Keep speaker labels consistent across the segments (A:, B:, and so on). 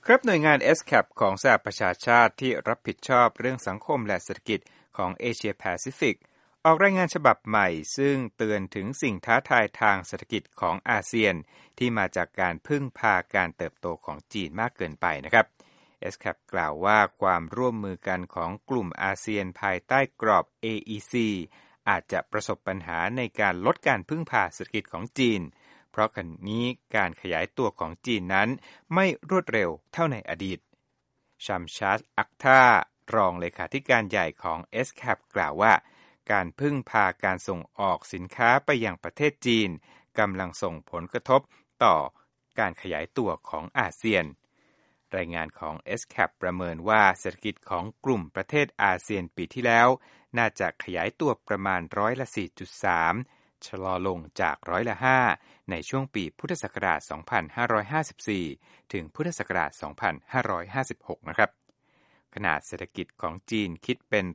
A: ครับหน่วยงาน ESCAP ของสหประชาชาติที่รับผิดชอบเรื่องสังคมและเศรษฐกิจของเอเชียแปซิฟิกออกรายงานฉบับใหม่ซึ่งเตือนถึงสิ่งท้าทายทางเศรษฐกิจของอาเซียนที่มาจากการพึ่งพาการเติบโตของจีนมากเกินไปนะครับ ESCAP กล่าวว่าความร่วมมือกันของกลุ่มอาเซียนภายใต้กรอบ AEC อาจจะประสบปัญหาในการลดการพึ่งพาเศรษฐกิจของจีนเพราะขณะนี้การขยายตัวของจีนนั้นไม่รวดเร็วเท่าในอดีตชัมชาดอักทารองเลขาธิการใหญ่ของ ESCAP กล่าวว่าการพึ่งพาการส่งออกสินค้าไปยังประเทศจีนกำลังส่งผลกระทบต่อการขยายตัวของอาเซียนรายงานของ ESCAP ประเมินว่าเศรษฐกิจของกลุ่มประเทศอาเซียนปีที่แล้วน่าจะขยายตัวประมาณ4.3%ชะลอลงจาก5%ในช่วงปีพุทธศักราช 2554 ถึงพุทธศักราช 2556 นะครับขนาดเศรษฐกิจของจีนคิดเป็น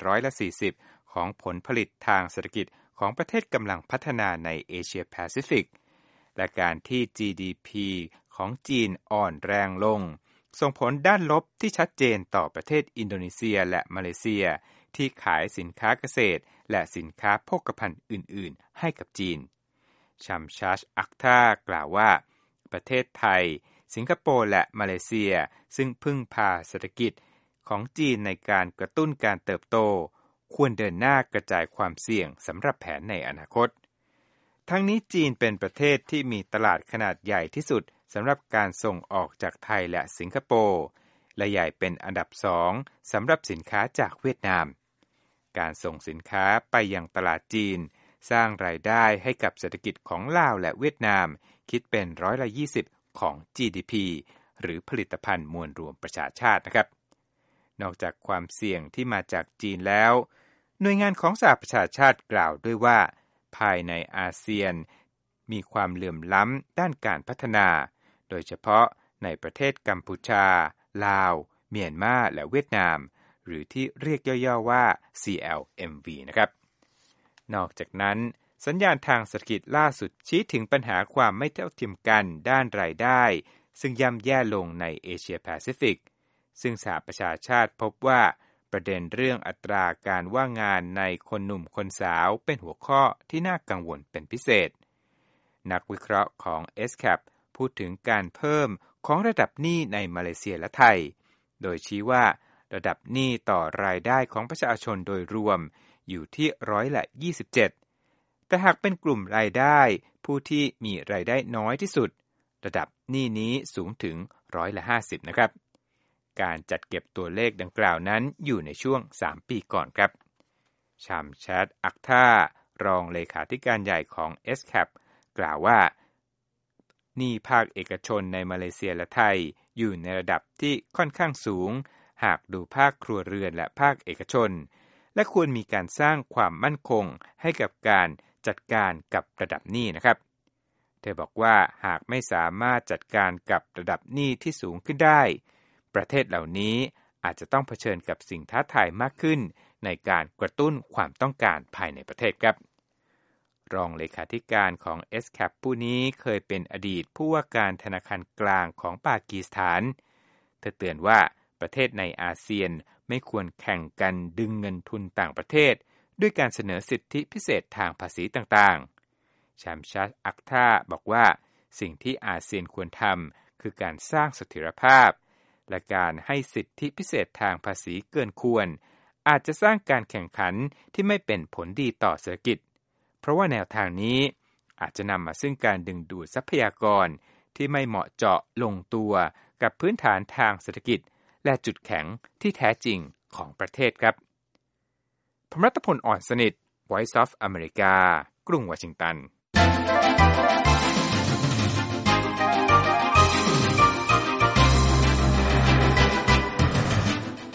A: 40%ของผลผลิตทางเศรษฐกิจของประเทศกำลังพัฒนาในเอเชียแปซิฟิกและการที่ GDP ของจีนอ่อนแรงลงส่งผลด้านลบที่ชัดเจนต่อประเทศอินโดนีเซียและมาเลเซียที่ขายสินค้าเกษตรและสินค้าโภคภัณฑ์อื่นๆให้กับจีนชัมชาชอักทากล่าวว่าประเทศไทยสิงคโปร์และมาเลเซียซึ่งพึ่งพาเศรษฐกิจของจีนในการกระตุ้นการเติบโตควรเดินหน้ากระจายความเสี่ยงสำหรับแผนในอนาคตทั้งนี้จีนเป็นประเทศที่มีตลาดขนาดใหญ่ที่สุดสำหรับการส่งออกจากไทยและสิงคโปร์และใหญ่เป็นอันดับ2สำหรับสินค้าจากเวียดนามการส่งสินค้าไปยังตลาดจีนสร้างรายได้ให้กับเศรษฐกิจของลาวและเวียดนามคิดเป็น20%ของ GDP หรือผลิตภัณฑ์มวลรวมประชาชาตินะครับนอกจากความเสี่ยงที่มาจากจีนแล้วหน่วยงานของสหประชาชาติกล่าวด้วยว่าภายในอาเซียนมีความเหลื่อมล้ำด้านการพัฒนาโดยเฉพาะในประเทศกัมพูชาลาวเมียนมาและเวียดนามหรือที่เรียกย่อๆว่า CLMV นะครับนอกจากนั้นสัญญาณทางเศรษฐกิจล่าสุดชี้ถึงปัญหาความไม่เท่าเทียมกันด้านรายได้ซึ่งย่ำแย่ลงในเอเชียแปซิฟิกซึ่งสหประชาชาติพบว่าประเด็นเรื่องอัตราการว่างงานในคนหนุ่มคนสาวเป็นหัวข้อที่น่ากังวลเป็นพิเศษนักวิเคราะห์ของ ESCAP พูดถึงการเพิ่มของระดับหนี้ในมาเลเซียและไทยโดยชี้ว่าระดับหนี้ต่อรายได้ของประชาชนโดยรวมอยู่ที่27%แต่หากเป็นกลุ่มรายได้ผู้ที่มีรายได้น้อยที่สุดระดับหนี้นี้สูงถึง50%นะครับการจัดเก็บตัวเลขดังกล่าวนั้นอยู่ในช่วง3ปีก่อนครับชัมชาดอักทารองเลขาธิการใหญ่ของ ESCAP กล่าวว่าหนี้ภาคเอกชนในมาเลเซียและไทยอยู่ในระดับที่ค่อนข้างสูงหากดูภาคครัวเรือนและภาคเอกชนและควรมีการสร้างความมั่นคงให้กับการจัดการกับระดับหนี้นะครับเธอบอกว่าหากไม่สามารถจัดการกับระดับหนี้ที่สูงขึ้นได้ประเทศเหล่านี้อาจจะต้องเผชิญกับสิ่งท้าทายมากขึ้นในการกระตุ้นความต้องการภายในประเทศครับรองเลขาธิการของ ESCAP ผู้นี้เคยเป็นอดีตผู้ว่าการธนาคารกลางของปากีสถานเธอเตือนว่าประเทศในอาเซียนไม่ควรแข่งกันดึงเงินทุนต่างประเทศด้วยการเสนอสิทธิพิเศษทางภาษีต่างๆชัมชาดอักทาบอกว่าสิ่งที่อาเซียนควรทำคือการสร้างเสถียรภาพและการให้สิทธิพิเศษทางภาษีเกินควรอาจจะสร้างการแข่งขันที่ไม่เป็นผลดีต่อเศรษฐกิจเพราะว่าแนวทางนี้อาจจะนำมาซึ่งการดึงดูดทรัพยากรที่ไม่เหมาะเจาะลงตัวกับพื้นฐานทางเศรษฐกิจและจุดแข็งที่แท้จริงของประเทศครับผมรัตพล อ่อนสนิท Voice of America กรุงวอชิงตัน